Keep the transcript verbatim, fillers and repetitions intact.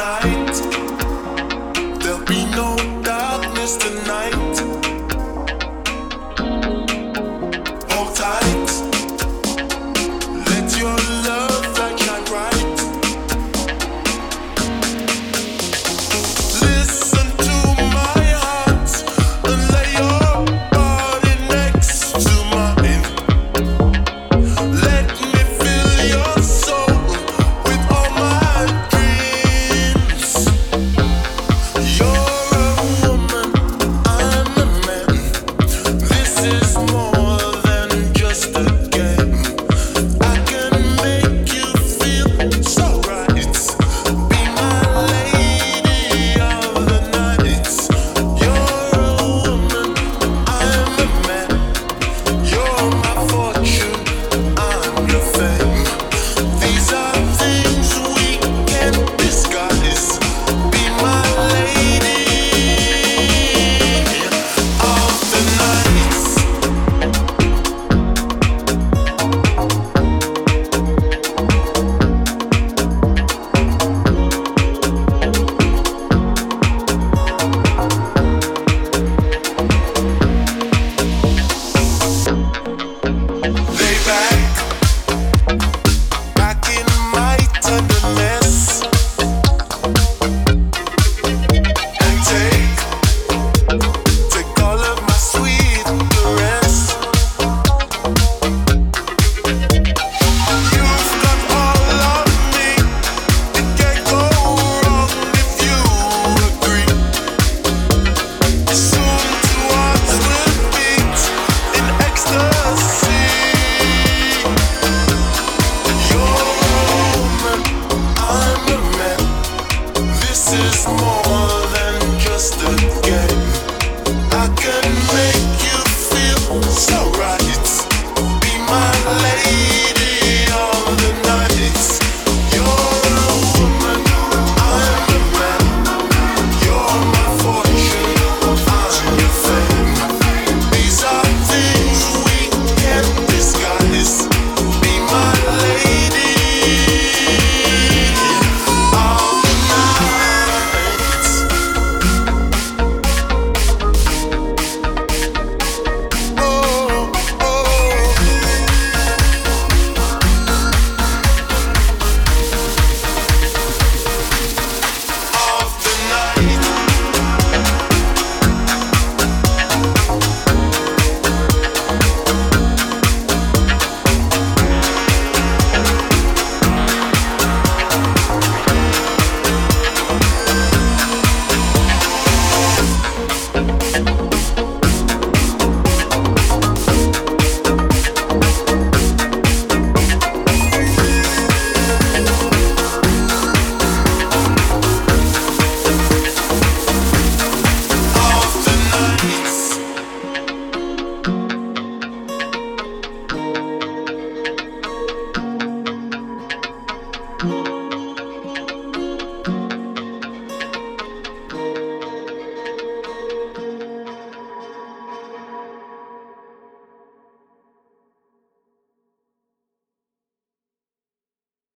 night. There'll be no darkness tonight. Hold tight. Let your love light shine bright. Listen to my heart and lay your body next to mine. Let me fill your soul with all my dreams. You're a woman, I'm a man. This is more than just a game. I can make you feel so right. Be my lady of the night. You're a woman, I'm a man. You're my fortune, I'm your fame. These are things we can't disguise. Be my lady of the night. Lay back, back in my tenderness, and take, take all of my sweet caress. You've got all of me, it can't go wrong if you agree. Soon two hearts will beat in ecstasy. You're a woman, I'm a man. This is more than just a game. I can make you feel so right. Be my lady of the night. You're a woman, I'm a man. You're my fortune, I'm your fame. These are things we can't disguise. Be my lady of the night. Oh, oh, of the night. Of the night.